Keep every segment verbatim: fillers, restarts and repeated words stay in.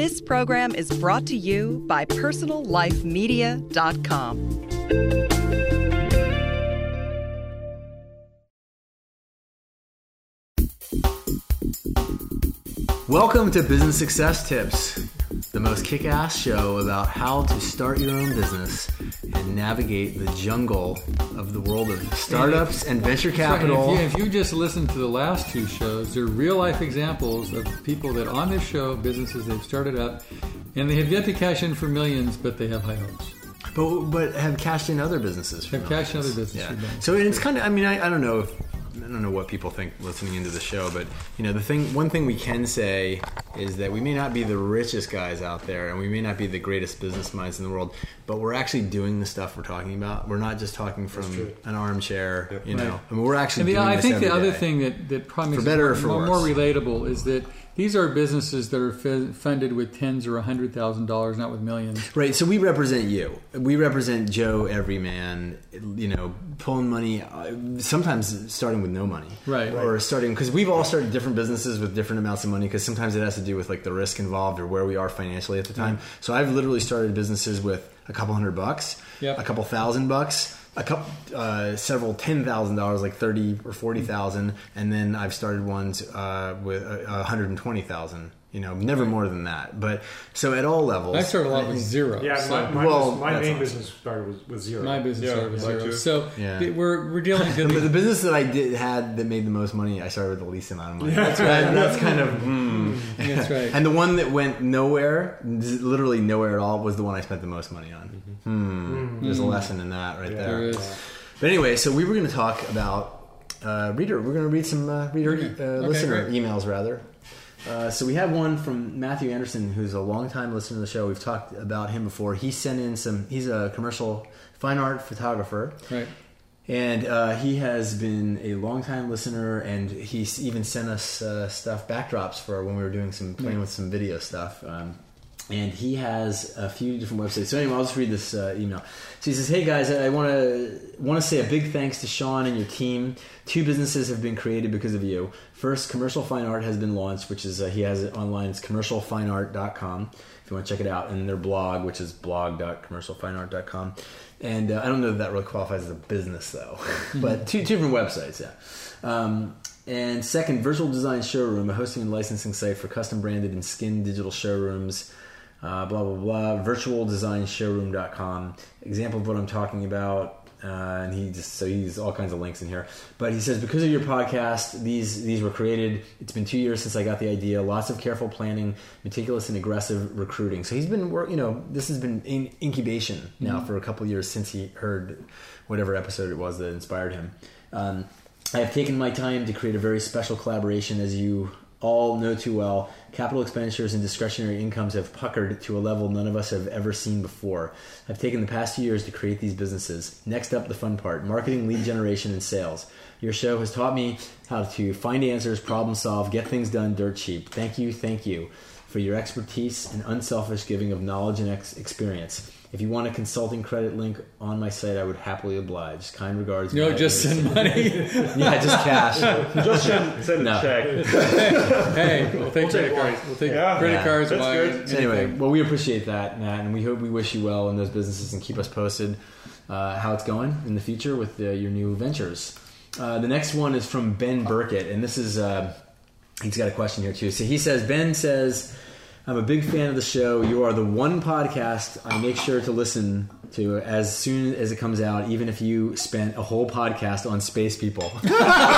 This program is brought to you by personal life media dot com. Welcome to Business Success Tips, the most kick-ass show about how to start your own business and navigate the jungle of the world of startups and venture capital. If you, if you just listen to the last two shows, they're real-life examples of people that on this show, businesses they've started up, and they have yet to cash in for millions, but they have high hopes. But but have cashed in other businesses. Have cashed in other businesses. Yeah. For millions. So it's kind of, I mean, I, I don't know if, I don't know what people think listening into the show, but you know, the thing, one thing we can say is that we may not be the richest guys out there, and we may not be the greatest business minds in the world, but we're actually doing the stuff we're talking about. We're not just talking from an armchair, yep. you know. Right. I mean, we're actually. And the, doing I this think every the other day. thing that that probably makes for better it or for more, worse. more relatable is that these are businesses that are f- funded with tens or a hundred thousand dollars, not with millions. Right. So we represent you. We represent Joe Everyman. You know, pulling money. Uh, sometimes starting with no money. Right. Or right. starting because we've all started different businesses with different amounts of money. Because sometimes it has to do with like the risk involved or where we are financially at the time. Mm-hmm. So I've literally started businesses with a couple hundred bucks, yep. a couple thousand bucks. A couple, uh, several ten thousand dollars, like thirty or forty thousand, and then I've started ones uh, with a uh, hundred and twenty thousand. You know, never more than that. But so at all levels, I started a lot with zero. Yeah, so. my, my, well, business, my main awesome. business started with, with zero. My business yeah, started with yeah, zero. too. So yeah. we're we're dealing with the, the business that I did had that made the most money. I started with the least amount of money. That's right. That's kind of mm. That's right. And the one that went nowhere, literally nowhere at all, was the one I spent the most money on. Mm-hmm. Hmm. Mm-hmm. There's a lesson in that right yeah, there. There is. But anyway, so we were going to talk about uh, reader. We're going to read some uh, reader okay. uh, okay, listener great. emails rather. Uh, so we have one from Matthew Anderson, who's a longtime listener to the show. We've talked about him before. He sent in some. He's a commercial fine art photographer, right? And uh, he has been a longtime listener, and he's even sent us uh, stuff, backdrops for when we were doing some playing yeah. with some video stuff. Um, and he has a few different websites. So anyway, I'll just read this uh, email. So he says, "Hey guys, I want to want to say a big thanks to Sean and your team. Two businesses have been created because of you. First, Commercial Fine Art has been launched, which is uh, he has it online. It's commercial fine art dot com if you want to check it out, and their blog, which is blog dot commercial fine art dot com. And uh, I don't know if that really qualifies as a business though, but two, two different websites, yeah. Um, and second, Virtual Design Showroom, a hosting and licensing site for custom branded and skinned digital showrooms. Uh, blah, blah, blah, virtual design showroom dot com. Example of what I'm talking about. Uh, and he just, so he's all kinds of links in here. But he says, because of your podcast, these these were created. It's been two years since I got the idea. Lots of careful planning, meticulous and aggressive recruiting. So he's been, you know, this has been in incubation now mm-hmm. for a couple of years since he heard whatever episode it was that inspired him. Um, I have taken my time to create a very special collaboration, as you all know too well. Capital expenditures and discretionary incomes have puckered to a level none of us have ever seen before. I've taken the past two years to create these businesses. Next up, the fun part, marketing, lead generation, and sales. Your show has taught me how to find answers, problem solve, get things done dirt cheap. Thank you, thank you for your expertise and unselfish giving of knowledge and ex- experience. If you want a consulting credit link on my site, I would happily oblige. Kind regards. No, just send money. Yeah, just cash. Just send, send No. a check. Hey, we'll take We'll credit take cards. wine. We'll take Yeah. credit Yeah. cards, That's wine. good. So anyway, anything. well, we appreciate that, Matt, and we hope we wish you well in those businesses and keep us posted uh, how it's going in the future with uh, your new ventures. Uh, the next one is from Ben Burkett, and this is uh, he's got a question here too. So he says, Ben says, I'm a big fan of the show. You are the one podcast I make sure to listen to as soon as it comes out, even if you spent a whole podcast on space people. which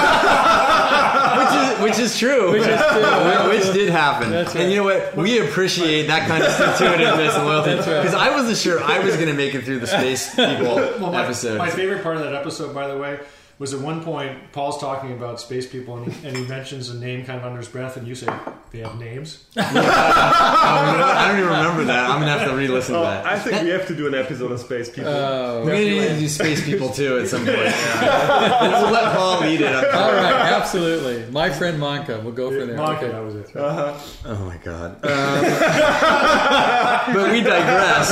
is which is true. Which is true. Which did happen. That's right. And you know what? We appreciate that kind of stick-to-itiveness and loyalty. That's right. Because I wasn't sure I was going to make it through the space people Well, my, episode. my favorite part of that episode, by the way, was at one point Paul's talking about space people, and he, and he mentions a name kind of under his breath, and you say, they have names? Oh, you know what? I don't even remember that. I'm going to have to re-listen Oh, to that. I think we have to do an episode on space people. Oh, We're going to need to do space people too at some point. Yeah. We'll let Paul lead it. I'm all right, absolutely. My friend Monka, we'll go for there. Monica, Okay. that was it. Uh-huh. Oh my god. but we digress.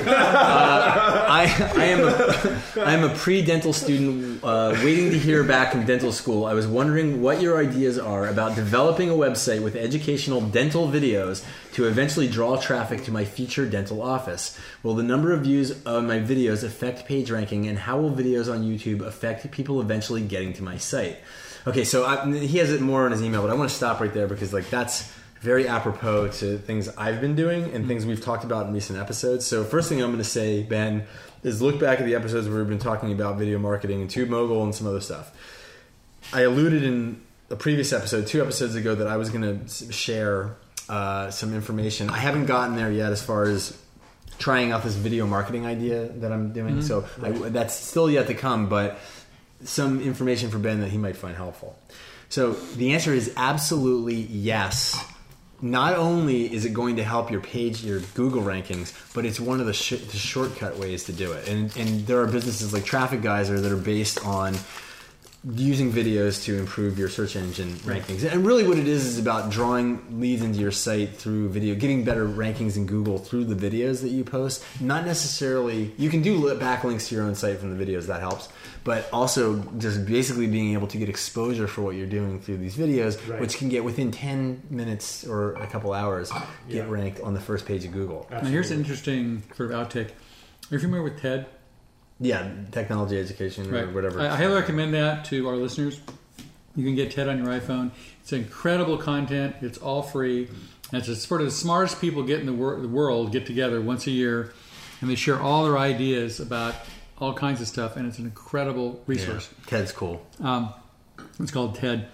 Uh, I, I am a, I am a pre-dental student uh, waiting to hear back from dental school. I was wondering what your ideas are about developing a website with educational dental videos to eventually draw traffic to my future dental office. Will the number of views of my videos affect page ranking, and how will videos on YouTube affect people eventually getting to my site? Okay, so I, he has it more in his email, but I want to stop right there because like that's very apropos to things I've been doing and things we've talked about in recent episodes. So first thing I'm going to say, Ben, is look back at the episodes where we've been talking about video marketing and TubeMogul and some other stuff. I alluded in a previous episode, two episodes ago, that I was going to share uh, some information. I haven't gotten there yet as far as trying out this video marketing idea that I'm doing. Mm-hmm. So I, that's still yet to come, but some information for Ben that he might find helpful. So the answer is absolutely yes. Not only is it going to help your page, your Google rankings, but it's one of the, sh- the shortcut ways to do it. And, and there are businesses like Traffic Geyser that are based on using videos to improve your search engine rankings. And really what it is is about drawing leads into your site through video, getting better rankings in Google through the videos that you post. Not necessarily, you can do backlinks to your own site from the videos, that helps. But also just basically being able to get exposure for what you're doing through these videos, right, which can get within ten minutes or a couple hours, get yeah. ranked on the first page of Google. Absolutely. Now here's an interesting sort of outtake. Are you familiar with TED? Yeah, technology education right. or whatever. I, I highly recommend that to our listeners. You can get TED on your iPhone. It's incredible content. It's all free. And it's sort of the smartest people get in the, wor- the world get together once a year, and they share all their ideas about all kinds of stuff, and it's an incredible resource. Yeah, TED's cool. Um, it's called TED.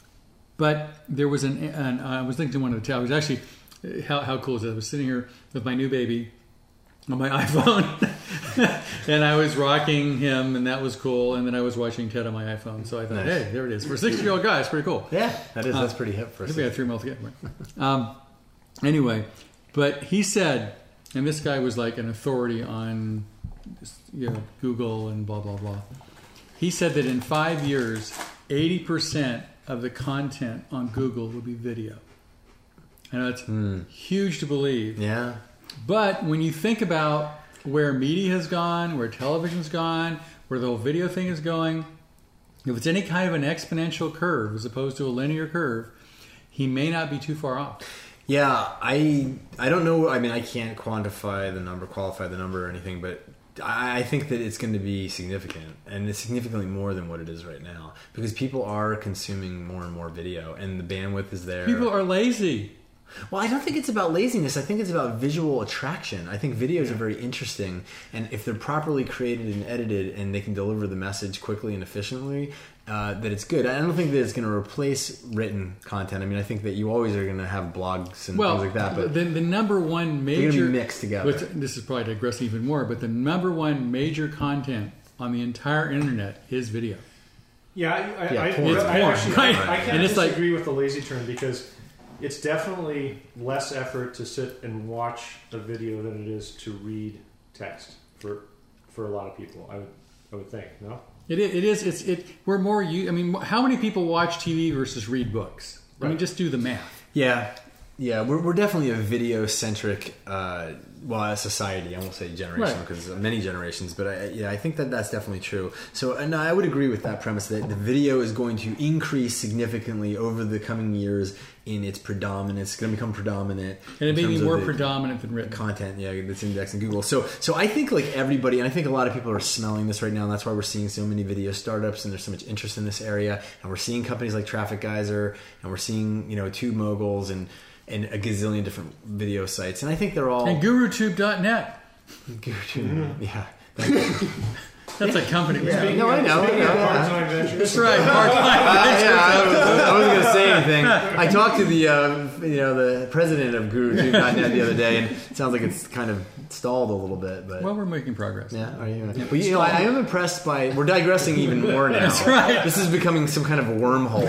But there was an, an I was thinking one of the TED. I was actually, how, how cool is it? I was sitting here with my new baby on my iPhone, and I was rocking him, and that was cool. And then I was watching TED on my iPhone, so I thought, nice. Hey, there it is. For a sixty-year-old guy, it's pretty cool. Yeah, that is. Uh, that's pretty hip for us. Maybe I threw them all together. Um, anyway, but he said, and this guy was like an authority on, you know, Google and blah blah blah. He said that in five years, eighty percent of the content on Google will be video. I know that's mm. huge to believe. Yeah. But when you think about where media has gone, where television's gone, where the whole video thing is going, if it's any kind of an exponential curve as opposed to a linear curve, he may not be too far off. Yeah, I I don't know. I mean, I can't quantify the number, qualify the number or anything, but I think that it's going to be significant, and it's significantly more than what it is right now, because people are consuming more and more video, and the bandwidth is there. People are lazy. Well, I don't think it's about laziness. I think it's about visual attraction. I think videos are very interesting, and if they're properly created and edited and they can deliver the message quickly and efficiently, uh, that it's good. I don't think that it's going to replace written content. I mean, I think that you always are going to have blogs and well, things like that. But the, the number one major... they're going to be mixed together. Which, this is probably digressing even more, but the number one major content on the entire internet is video. Yeah, I, yeah, I, porn. I, I, porn, actually, right? I, I can't and it's disagree like, with the lazy term, because it's definitely less effort to sit and watch a video than it is to read text for for a lot of people. I would I would think, no? It is. It is. It's. It. We're more. I mean, how many people watch T V versus read books? I Right. mean, just do the math. Yeah, yeah, we're we're definitely a video centric, uh, well, a society. I won't say generation Right. because many generations, but I, yeah, I think that that's definitely true. So, and I would agree with that premise that the video is going to increase significantly over the coming years in its predominance. It's going to become predominant, And it may in be terms of more the predominant than written. content. Yeah, that's indexed in Google. So, so I think like everybody, and I think a lot of people are smelling this right now, and that's why we're seeing so many video startups, and there's so much interest in this area, and we're seeing companies like Traffic Geyser, and we're seeing you know TubeMoguls and. and a gazillion different video sites. And I think they're all... And GuruTube dot net. GuruTube, yeah. That's a company. Yeah. No, I know. I know. Part-time ventures. That's right. Part-time Uh, yeah, I, was, I wasn't going to say anything. I talked to the uh, you know the president of GuruTube dot net the other day, and it sounds like it's kind of stalled a little bit. But Well, we're making progress. yeah, are you? But you know, I, I am impressed by. We're digressing even more now. That's right. This is becoming some kind of wormhole.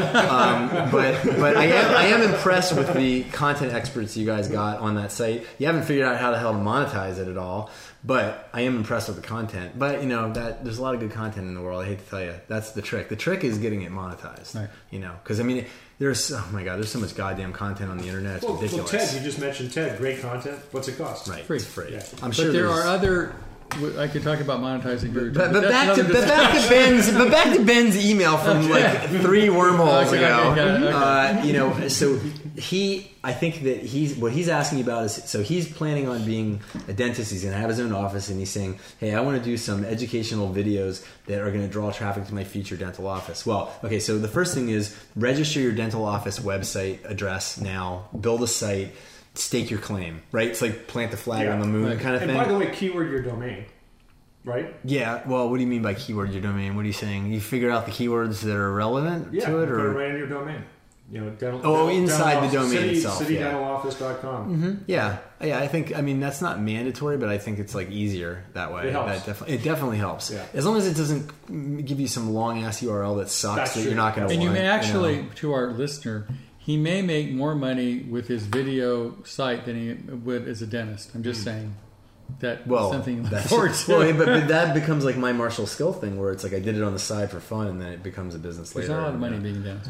Um, but but I am I am impressed with the content experts you guys got on that site. You haven't figured out how the hell to monetize it at all. But I am impressed with the content. But you know that there's a lot of good content in the world. I hate to tell you, that's the trick. The trick is getting it monetized. Right. You know, because I mean, there's oh my god, there's so much goddamn content on the internet. It's Well, well, ridiculous. Ted, you just mentioned Ted. Great content. What's it cost? Right, Free. it's free. Yeah. I'm But sure there there's- are other. I could talk about monetizing your. But, but that's back to another but back to Ben's but back to Ben's email from like three wormholes Okay, ago. okay, okay, okay. Uh, you know, so he, I think that he's what he's asking about is so he's planning on being a dentist. He's going to have his own office, and he's saying, "Hey, I want to do some educational videos that are going to draw traffic to my future distal office." Well, okay, so the first thing is register your dental office website address now. Build a site. Stake your claim, right? It's like plant the flag Yeah. on the moon Right. kind of And thing. by the way, keyword your domain, right? Yeah, well, what do you mean by keyword your domain? What are you saying? You figure out the keywords that are relevant Yeah, to it, put it or right in your domain. You know, dental. Oh, dental, inside dental the office, domain city, itself, city yeah. dental office dot com. mm-hmm. yeah, yeah. I think I mean that's not mandatory, but I think it's like easier that way. It helps. That definitely, it definitely helps. Yeah. As long as it doesn't give you some long ass U R L that sucks That's that true. you're not going to. And you want, may actually, know. to our listener, he may make more money with his video site than he would as a dentist. I'm just saying that Well, something to look that's forward to. well, but, but that becomes like my martial skill thing, where it's like I did it on the side for fun, and then it becomes a business There's later. not a lot of and, money uh, being a dentist.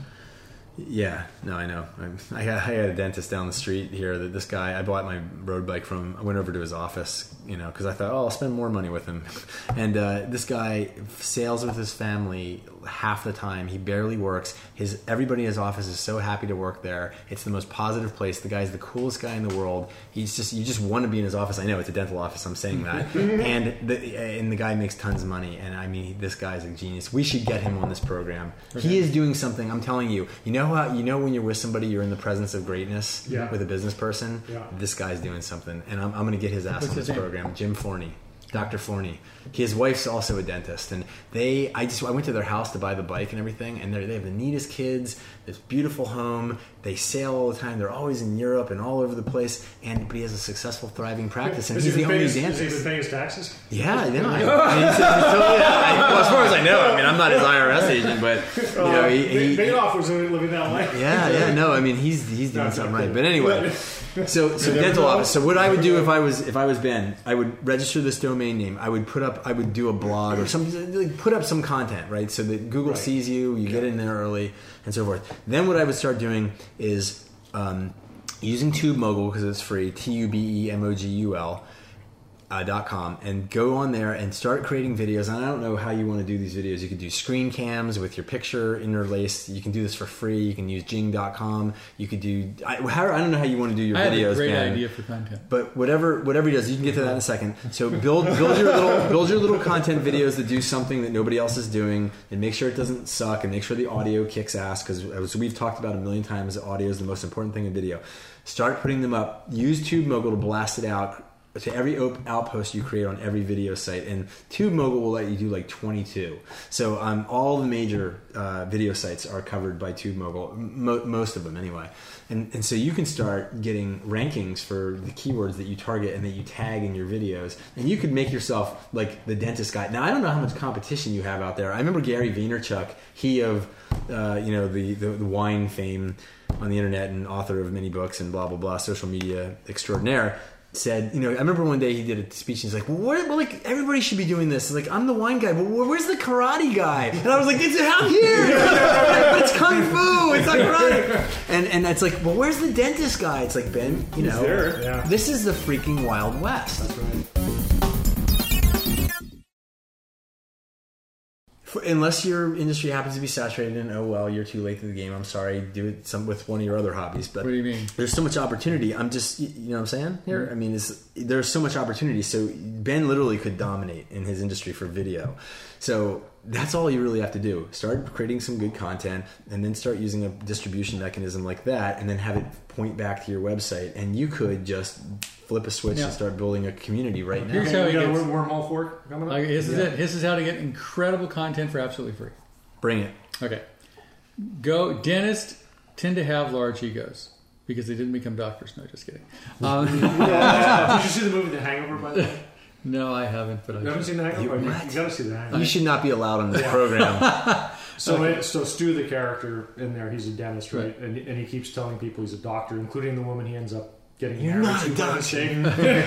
Yeah, no, I know. I'm, I, had, I had a dentist down the street here that this guy, I bought my road bike from, I went over to his office, you know, because I thought, oh, I'll spend more money with him. And uh, this guy sails with his family half the time. He barely works. His Everybody in his office is so happy to work there. It's the most positive place. The guy's the coolest guy in the world. He's just, you just want to be in his office. I know it's a dental office, I'm saying that. and, the, and the guy makes tons of money. And I mean, this guy's a genius. We should get him on this program. Okay. He is doing something, I'm telling you. You know how, you know when you're with somebody, you're in the presence of greatness Yeah. with a business person? Yeah. This guy's doing something. And I'm, I'm going to get his ass What's on his this name? program. Jim Forney. Doctor Forney. His wife's also a dentist, and they. I just I went to their house to buy the bike and everything, and they they have the neatest kids, this beautiful home. They sail all the time. They're always in Europe and all over the place. And but he has a successful, thriving practice, and Is he's he the been only paying his- Has he dentist. been paying his taxes? Yeah, I know. I, I mean, he's, he's totally, I, well, as far as I know, I mean, I'm not his I R S agent, but you know, he, he, Madoff was living that life. yeah, yeah, no, I mean, he's he's doing No, something no, right. no. But anyway, so so never dental know. office. So what I would do if I was if I was Ben, I would register this domain name. I would put up, I would do a blog or something, like put up some content, right? So that Google Right. sees you, you get in there early, and so forth. Then what I would start doing is um, using TubeMogul because it's free. T U B E M O G U L. Uh, dot com and go on there and start creating videos. And I don't know how you want to do these videos. You could do screen cams with your picture interlaced. You can do this for free. You can use Jing dot com. You could do I, how, I don't know how you want to do your I have videos. a great Ben. idea for content. But whatever whatever he does, you can get to that in a second. So build build your little build your little content videos that do something that nobody else is doing, and make sure it doesn't suck, and make sure the audio kicks ass. Because as we've talked about a million times, the audio is the most important thing in video. Start putting them up. Use TubeMogul to blast it out to every op- outpost you create on every video site, and TubeMogul will let you do like twenty-two. So um, all the major uh, video sites are covered by TubeMogul, mo- most of them anyway. And and so you can start getting rankings for the keywords that you target and that you tag in your videos, and you could make yourself like the dentist guy. Now I don't know how much competition you have out there. I remember Gary Vaynerchuk, he of uh, you know the, the the wine fame on the internet and author of many books and blah blah blah, social media extraordinaire, said, you know, I remember one day he did a speech and he's like, well, where, well, like, everybody should be doing this. He's like, I'm the wine guy, but where's the karate guy? And I was like, it's out here. But it's kung fu. It's not karate. And, and it's like, well, where's the dentist guy? It's like, Ben, you know, there, yeah. this is the freaking Wild West. That's right. For, unless your industry happens to be saturated and, oh, well, you're too late to the game. I'm sorry. Do it some with one of your other hobbies. But What do you mean? there's so much opportunity. I'm just, you know what I'm saying here? I mean, it's, there's so much opportunity. So Ben literally could dominate in his industry for video. So that's all you really have to do. Start creating some good content and then start using a distribution mechanism like that, and then have it point back to your website. And you could just flip a switch Yeah. and start building a community right now. Here's Okay, how we he got a gets- wormhole fork coming up. Okay, this is Yeah. it. This is how to get incredible content for absolutely free. Bring it. Okay. Go. Dentists tend to have large egos because they didn't become doctors. No, just kidding. Um, Did you see the movie The Hangover, by the way? no, I haven't. But You haven't I seen The Hangover? You- You, what? you gotta see The Hangover. You should not be allowed on this Yeah. program. So, it, so Stu, the character in there, he's a dentist, right? Right. And, and he keeps telling people he's a doctor, including the woman he ends up getting You're married not to a one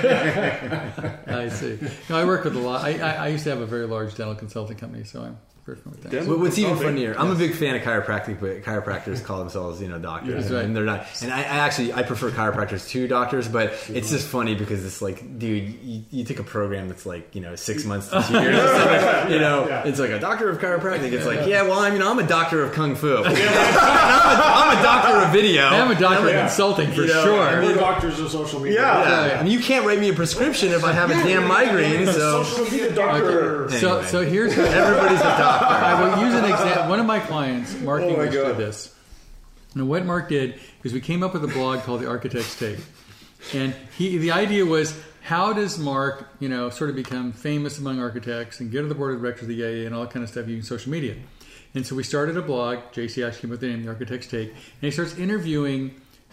doctor. I see. No, I work with a lot. I, I, I used to have a very large dental consulting company, so I'm very familiar with that. Dental What- What's even consulting. funnier, I'm a big fan of chiropractic, but chiropractors call themselves, you know, doctors, That's and, right. and they're not. And I, I actually I prefer chiropractors to doctors, but it's just funny because it's like, dude, you, you take a program that's like, you know, six months to two years, or something, you know, Yeah. it's like a doctor of chiropractic. It's like, yeah, well, I mean, I'm a doctor of kung fu. I'm, a, I'm a doctor of video. I am a doctor of I'm consulting for you know, sure. I We're mean, doctors of social media. Yeah. yeah. I mean, you can't write me a prescription if I have a damn migraine. So Social media doctor. So, Anyway. so here's what everybody's a doctor. I will use an example. One of my clients, Mark Oh my English, did God. this. And what Mark did is we came up with a blog called The Architect's Take. And he, the idea was, how does Mark, you know, sort of become famous among architects and get to the board of directors of the A A and all that kind of stuff using social media? And so we started a blog. J C actually came up with the name, The Architect's Take. And he starts interviewing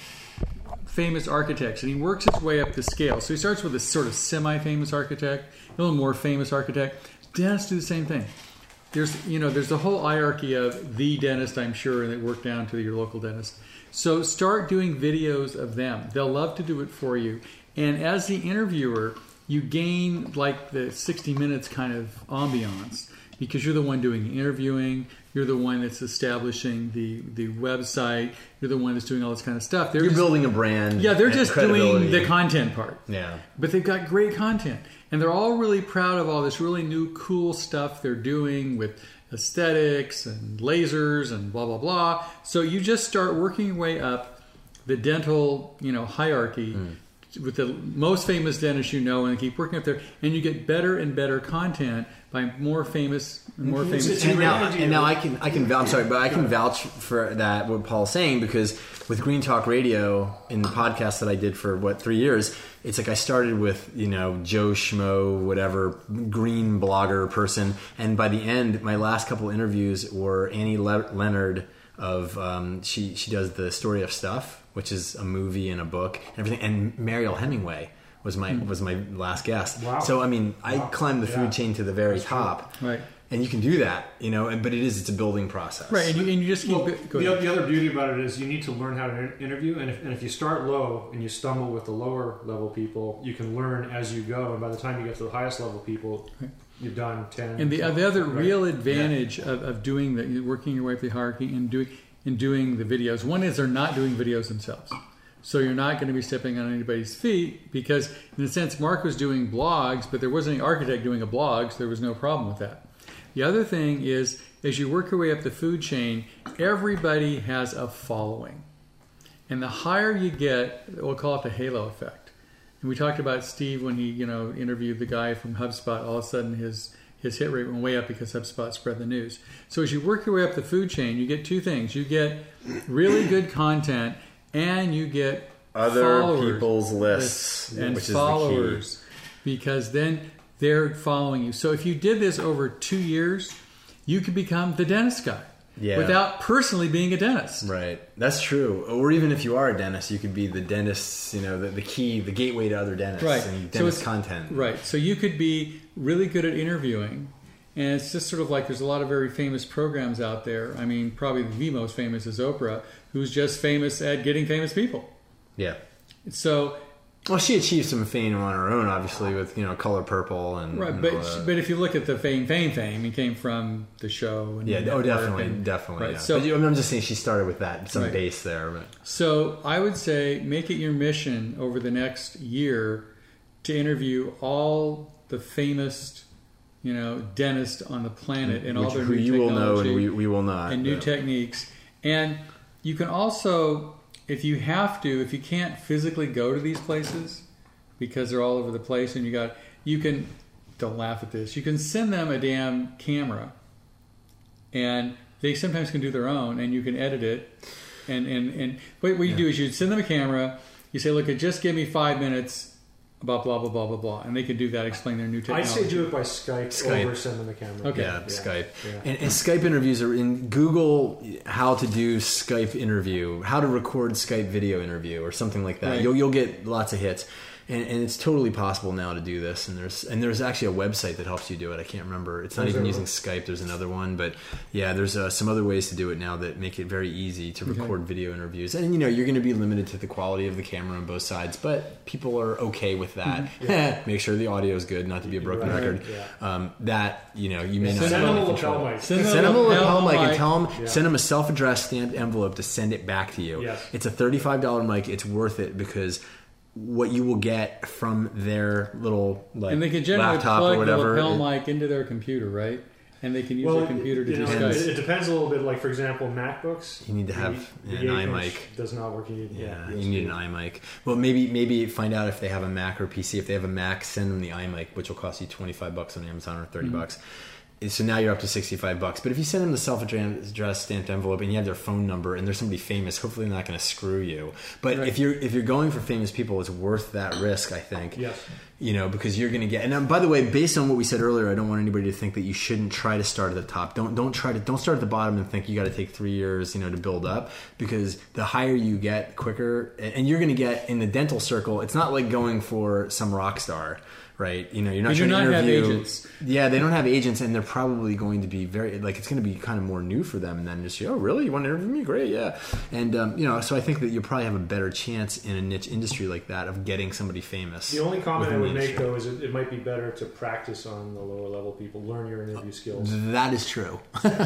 famous architects, and he works his way up the scale. So he starts with a sort of semi-famous architect, a little more famous architect. Dentists do the same thing. There's, you know, there's the whole hierarchy of the dentist, I'm sure, and they work down to your local dentist. So start doing videos of them. They'll love to do it for you. And as the interviewer, you gain like the sixty minutes kind of ambiance because you're the one doing the interviewing. You're the one that's establishing the, the website. You're the one that's doing all this kind of stuff. They're You're just, building a brand. yeah, they're and just doing credibility. the content part. Yeah. But they've got great content. And they're all really proud of all this really new, cool stuff they're doing with aesthetics and lasers and blah, blah, blah. So you just start working your way up the dental, you know, hierarchy with the most famous dentists you know, and keep working up there. And you get better and better content by more famous and more famous it's And a now, reality and now of- I can I can vouch. I'm sorry, but I can vouch for that. What Paul's saying, because with Green Talk Radio in the podcast that I did for what three years, it's like I started with you know Joe Schmo, whatever green blogger person, and by the end, my last couple interviews were Annie Le- Leonard of um, she she does the Story of Stuff, which is a movie and a book and everything, and Mariel Hemingway was my was my last guest. Wow. So I mean, I Wow. climbed the food Yeah. chain to the very That's true. top. Right. And you can do that, you know, but it is, it's a building process. Right. And you, and you just keep Well, it. Go the, ahead. the other beauty about it is you need to learn how to inter- interview, and if, and if you start low and you stumble with the lower level people, you can learn as you go, and by the time you get to the highest level people, you've done ten. And the, uh, the other Right. real advantage of, of doing the working your way up the hierarchy and doing and doing the videos, one is they're not doing videos themselves, so you're not going to be stepping on anybody's feet because, in a sense, Mark was doing blogs, but there wasn't any architect doing a blog, so there was no problem with that. The other thing is, as you work your way up the food chain, everybody has a following, and the higher you get, we'll call it the halo effect. And we talked about Steve when he, you know, interviewed the guy from HubSpot. All of a sudden, his his hit rate went way up because HubSpot spread the news. So as you work your way up the food chain, you get two things: you get really good content, and you get Other followers, people's lists, and which is followers, because then they're following you. So if you did this over two years, you could become the dentist guy Yeah. without personally being a dentist. the key. Right. That's true. Or even if you are a dentist, you could be the dentist's, you know, the, the key, the gateway to other dentists Right. and So dentist it's- content. Right. So you could be really good at interviewing. And it's just sort of like there's a lot of very famous programs out there. I mean, probably the most famous is Oprah, who's just famous at getting famous people. Yeah. So, Well, she achieved some fame on her own, obviously, with, you know, Color Purple and. right, and but all that. but if you look at the fame, fame, fame, it came from the show. And Yeah, the oh, network definitely, and- definitely. Right. Yeah. So, but you- I mean, I'm just saying she started with that, some Right. base there. But. So I would say make it your mission over the next year to interview all the famous, you know, dentists on the planet and all Which, their who new you will know technology and we, we will not. and new but- techniques. And you can also, if you have to, if you can't physically go to these places because they're all over the place, and you got, you can, don't laugh at this, you can send them a damn camera, and they sometimes can do their own, and you can edit it. And and and what, what you Yeah. do is you send them a camera. You say, "Look, just give me five minutes about blah blah blah blah blah," and they can do that. Explain their new I'd technology. say do it by Skype, Skype. over sending the camera. Okay. Yeah, Skype. Yeah. And, and Skype interviews are in Google. How to do Skype interview, how to record Skype video interview, or something like that. Right. You'll you'll get lots of hits. And, and it's totally possible now to do this. And there's and there's actually a website that helps you do it. I can't remember. It's not Is even there using one? Skype. There's another one. But yeah, there's uh, some other ways to do it now that make it very easy to Okay. record video interviews. And, you know, you're going to be limited to the quality of the camera on both sides. But people are okay with that. Make sure the audio is good, not to be a broken Right. record. Yeah. Um, that, you know, you may Send not them have a any lapel control. mic. Send Send them a lapel mic and mic. tell them, Yeah. send them a self-addressed stamped envelope to send it back to you. Yes. It's a thirty-five dollars mic. It's worth it because what you will get from their little like And they can generally laptop plug or whatever. the lapel it- mic into their computer, right? And they can use Well, their computer to you do know, Skype. it, it depends a little bit. Like for example, MacBooks. You need to the- have the an eight iMic. inch Does not work. You need, Yeah, yeah, you need an iMic. Well, maybe maybe find out if they have a Mac or P C. If they have a Mac, send them the iMic, which will cost you twenty-five bucks on Amazon or thirty Mm-hmm. bucks. So now you're up to sixty-five bucks. But if you send them the self-addressed stamped envelope and you have their phone number and there's somebody famous, hopefully they're not going to screw you. But Right. if you're if you're going for famous people, it's worth that risk, I think. Yes. You know, because you're going to get. And um, by the way, based on what we said earlier, I don't want anybody to think that you shouldn't try to start at the top. Don't don't try to don't start at the bottom and think you got to take three years, you know, to build up. Because the higher you get, quicker, and and you're going to get in the dental circle. It's not like going for some rock star, right? You know, you're not They do trying to not have interview. agents. Yeah, they don't have agents, and they're probably going to be very like it's going to be kind of more new for them. And then just oh, really? You want to interview me? Great, yeah. And um, you know, so I think that you'll probably have a better chance in a niche industry like that of getting somebody famous. The only comment I within would the make industry. though is it, it might be better to practice on the lower level people. Learn your interview skills. That is true.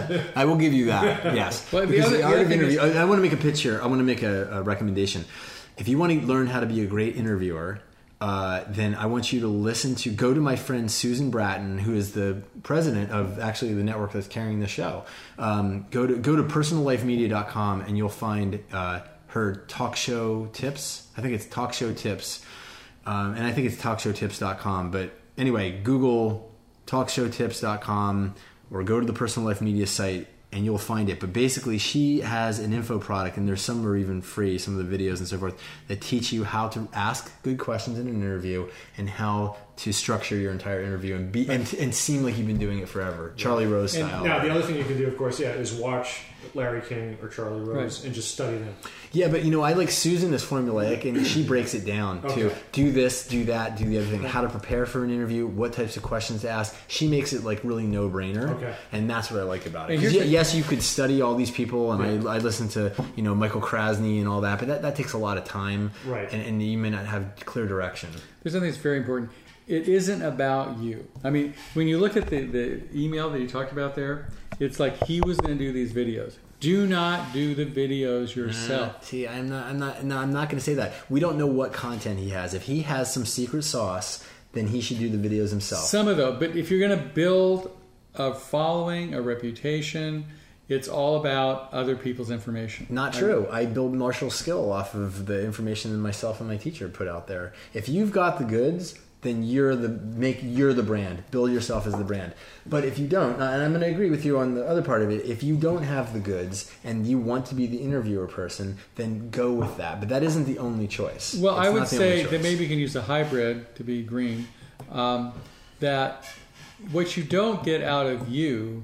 I will give you that. Yes. Well, the Because other- the the art other of thing interview. is- I, I want to make a pitch here. I want to make a, a recommendation. If you want to learn how to be a great interviewer, uh, then I want you to listen to go to my friend Susan Bratton, who is the president of actually the network that's carrying the show. Um, go to go to personal life media dot com and you'll find uh, her talk show tips. I think it's talk show tips, um, and I think it's talk show tips dot com. But anyway, Google talk show tips dot com or go to the Personal Life Media site and you'll find it. But basically, she has an info product, and there's some are even free, some of the videos and so forth, that teach you how to ask good questions in an interview and how to structure your entire interview and be and, and seem like you've been doing it forever, Charlie Rose And style. Now, the other thing you can do, of course, yeah, is watch Larry King or Charlie Rose Right. and just study them. Yeah, but you know, I like Susan is formulaic, and she breaks it down to Okay. do this, do that, do the other thing, how to prepare for an interview, what types of questions to ask. She makes it like really no brainer, Okay. and that's what I like about it. And 'Cause here's ye- the- yes, you could study all these people, and I, I listen to you know Michael Krasny and all that, but that, that takes a lot of time, Right. And, and you may not have clear direction. There's something that's very important. It isn't about you. I mean, when you look at the, the email that you talked about there, it's like he was going to do these videos. Do not do the videos yourself. Uh, see, I'm not, I'm not, no, I'm not going to say that. We don't know what content he has. If he has some secret sauce, then he should do the videos himself. Some of those, but if you're going to build a following, a reputation, it's all about other people's information. Not true. I build Marshall skill off of the information that myself and my teacher put out there. If you've got the goods, then you're the make you're the brand. Build yourself as the brand. But if you don't, and I'm going to agree with you on the other part of it, if you don't have the goods and you want to be the interviewer person, then go with that. But that isn't the only choice. Well, It's I would not the only say choice. that maybe you can use a hybrid to be green. Um, that what you don't get out of you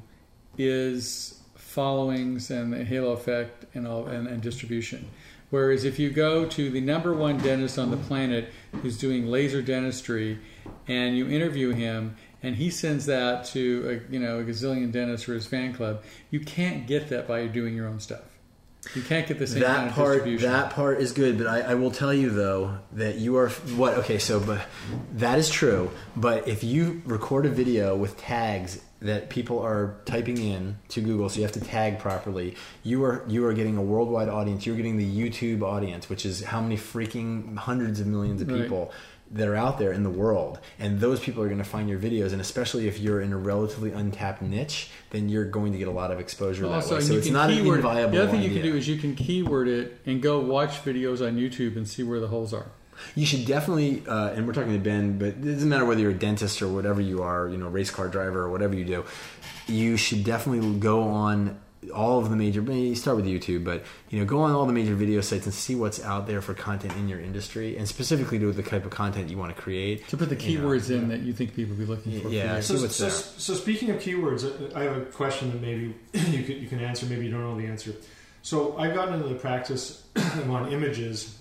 is followings and the halo effect and all and, and distribution. Whereas if you go to the number one dentist on the planet who's doing laser dentistry, and you interview him, and he sends that to a, you know a gazillion dentists for his fan club, you can't get that by doing your own stuff. You can't get the same kind that of part distribution. that part is good, but I, I will tell you though that you are what okay so but that is true, but if you record a video with tags that people are typing in to Google, so you have to tag properly, you are you are getting a worldwide audience. You're getting the YouTube audience, which is how many freaking hundreds of millions of Right. people that are out there in the world, and those people are going to find your videos. And especially if you're in a relatively untapped niche, then you're going to get a lot of exposure that Also, way. So you it's can not an keyword, inviolable the other thing you idea. can do is you can keyword it and go watch videos on YouTube and see where the holes are. You should definitely, uh, and we're talking to Ben, but it doesn't matter whether you're a dentist or whatever you are, you know, race car driver or whatever you do. You should definitely go on all of the major. Maybe start with YouTube, but you know, go on all the major video sites and see what's out there for content in your industry, and specifically to the type of content you want to create. To put the You know. keywords in that you think people will be looking for. Yeah, for you. see So, what's so, there. so speaking of keywords, I have a question that maybe you can, you can answer, maybe you don't know the answer. So I've gotten into the practice I'm on images,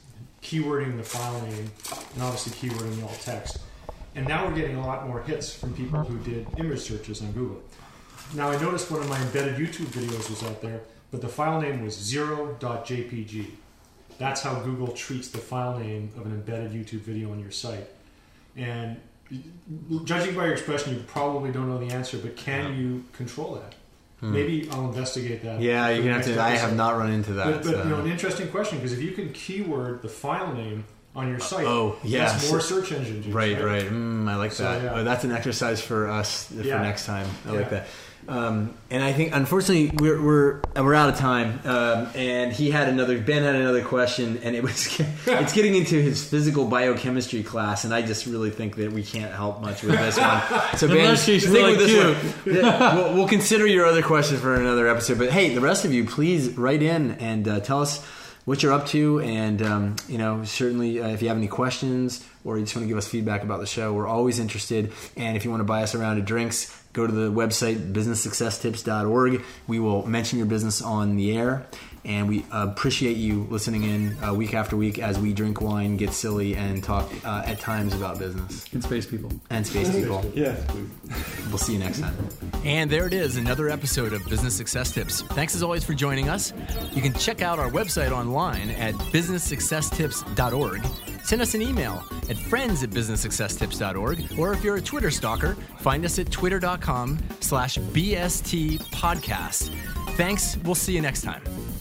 keywording the file name and obviously keywording the alt text. And now we're getting a lot more hits from people who did image searches on Google. Now I noticed one of my embedded YouTube videos was out there, but the file name was zero dot J P G. That's how Google treats the file name of an embedded YouTube video on your site. And judging by your expression, you probably don't know the answer, but can yeah. you control that? Hmm. Maybe I'll investigate that. Yeah, you're gonna have to. I have not run into that. But, but so. you know, an interesting question, because if you can keyword the file name on your site, oh yeah, that's more search engine juice. Right, right. right. Mm, I like so, that. Yeah. Oh, that's an exercise for us for yeah. next time. I yeah. like that. Um, and I think, unfortunately, we're we're we're out of time. Um, and he had another. Ben had another question, and it was it's getting into his physical biochemistry class, and I just really think that we can't help much with this one. So Ben, stick really with this cute. one. Yeah, we'll, we'll consider your other questions for another episode. But hey, the rest of you, please write in and uh, tell us what you're up to, and um, you know, certainly uh, if you have any questions or you just want to give us feedback about the show, we're always interested. And if you want to buy us a round of drinks, go to the website business success tips dot org. We will mention your business on the air, and we appreciate you listening in uh, week after week as we drink wine, get silly, and talk uh, at times about business And space people. and space people. Yeah, please. We'll see you next time. And there it is, another episode of Business Success Tips. Thanks as always for joining us. You can check out our website online at business success tips dot org. Send us an email at friends at business success tips dot org. Or if you're a Twitter stalker, find us at twitter dot com slash B S T podcast. Thanks. We'll see you next time.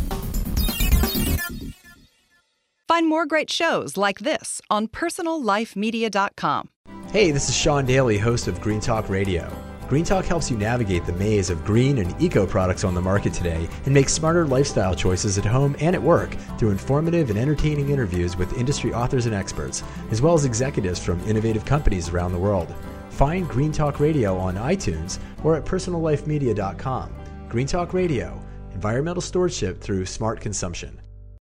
Find more great shows like this on personal life media dot com. Hey, this is Sean Daly, host of Green Talk Radio. Green Talk helps you navigate the maze of green and eco products on the market today and make smarter lifestyle choices at home and at work through informative and entertaining interviews with industry authors and experts, as well as executives from innovative companies around the world. Find Green Talk Radio on iTunes or at personal life media dot com. Green Talk Radio, environmental stewardship through smart consumption.